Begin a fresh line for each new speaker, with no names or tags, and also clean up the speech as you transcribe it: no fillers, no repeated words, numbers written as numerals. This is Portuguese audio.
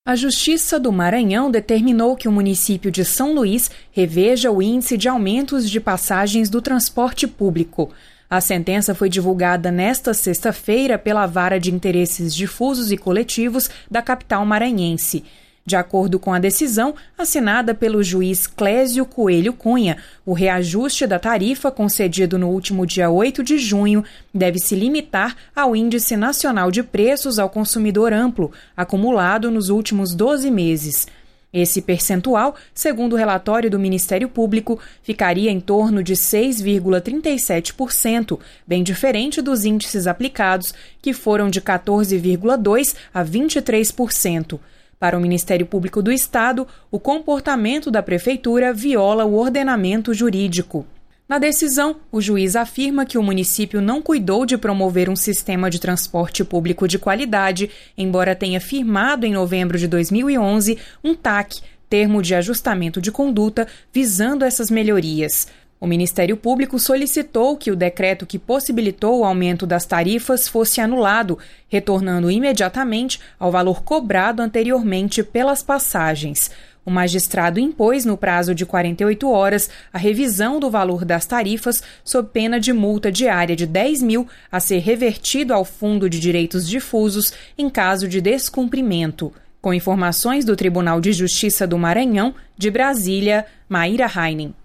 A Justiça do Maranhão determinou que o município de São Luís reveja o índice de aumentos de passagens do transporte público. A sentença foi divulgada nesta sexta-feira pela Vara de Interesses Difusos e Coletivos da capital maranhense. De acordo com a decisão, assinada pelo juiz Clésio Coelho Cunha, o reajuste da tarifa concedido no último dia 8 de junho deve se limitar ao Índice Nacional de Preços ao Consumidor Amplo, acumulado nos últimos 12 meses. Esse percentual, segundo o relatório do Ministério Público, ficaria em torno de 6,37%, bem diferente dos índices aplicados, que foram de 14,2% a 23%. Para o Ministério Público do Estado, o comportamento da Prefeitura viola o ordenamento jurídico. Na decisão, o juiz afirma que o município não cuidou de promover um sistema de transporte público de qualidade, embora tenha firmado em novembro de 2011 um TAC, Termo de Ajustamento de Conduta, visando essas melhorias. O Ministério Público solicitou que o decreto que possibilitou o aumento das tarifas fosse anulado, retornando imediatamente ao valor cobrado anteriormente pelas passagens. O magistrado impôs, no prazo de 48 horas, a revisão do valor das tarifas sob pena de multa diária de 10 mil a ser revertido ao Fundo de Direitos Difusos em caso de descumprimento. Com informações do Tribunal de Justiça do Maranhão, de Brasília, Maíra Heinen.